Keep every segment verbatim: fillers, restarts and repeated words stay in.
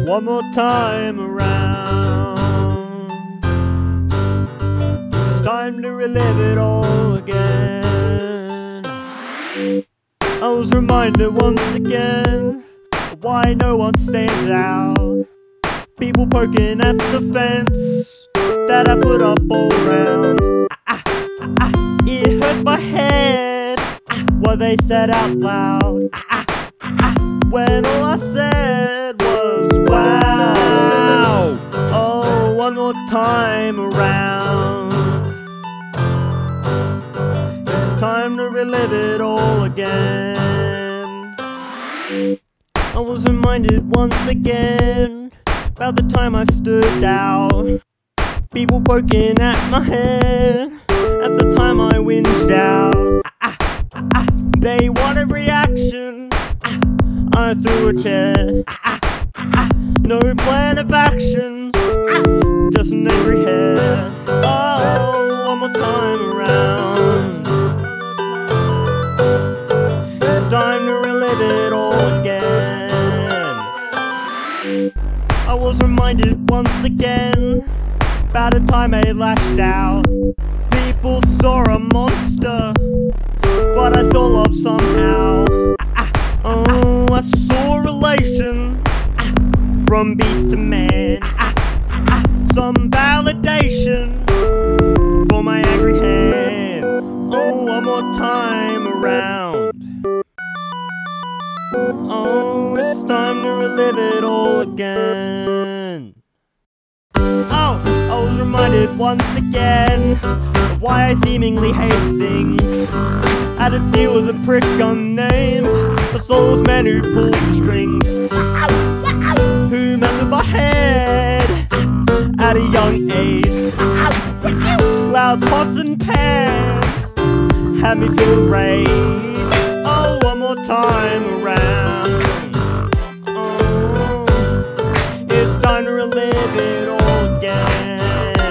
one more time around. It's time to relive it all again. I was reminded once again of why no one stands out. People poking at the fence that I put up all round. Ah, ah, ah, ah, it hurts my head, ah, what they said out loud. Ah, ah, ah, ah, when all I said was wow. Oh, one more time around. It's time to relive it all again. I was reminded once again about the time I stood out. People poking at my head at the time I whinged out. Ah, ah, ah, ah. They wanted reaction. Ah, I threw a chair. Ah, ah, ah, ah. No plan of action. Ah, just an angry head. Oh, one more time around. It's time to relive it all again. I was reminded once again about a time I lashed out. People saw a monster, but I saw love somehow. Ah, ah, oh, I saw relation, ah, from beast to man. Ah, ah, ah, some validation for my angry hands. Oh, one more time around. Oh, it's time to relive it all again. Oh, I was reminded once again of why I seemingly hate things. Had to deal with a prick unnamed, a soulless man who pulled the strings, who messed with my head at a young age. Loud pots and pans had me feel rage. Oh, one more time around. Oh, it's time to relive it all again.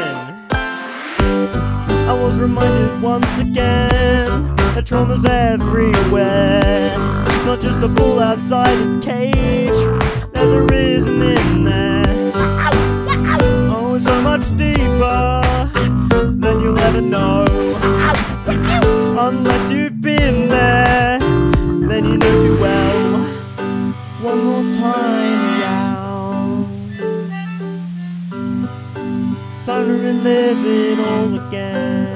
I was reminded once again that trauma's everywhere. Not just a bull outside its cage, there's a reason in there. Oh, it's so much deeper than you'll ever know. Unless you've been there, then you know too well. One more time around. It's time to relive it all again.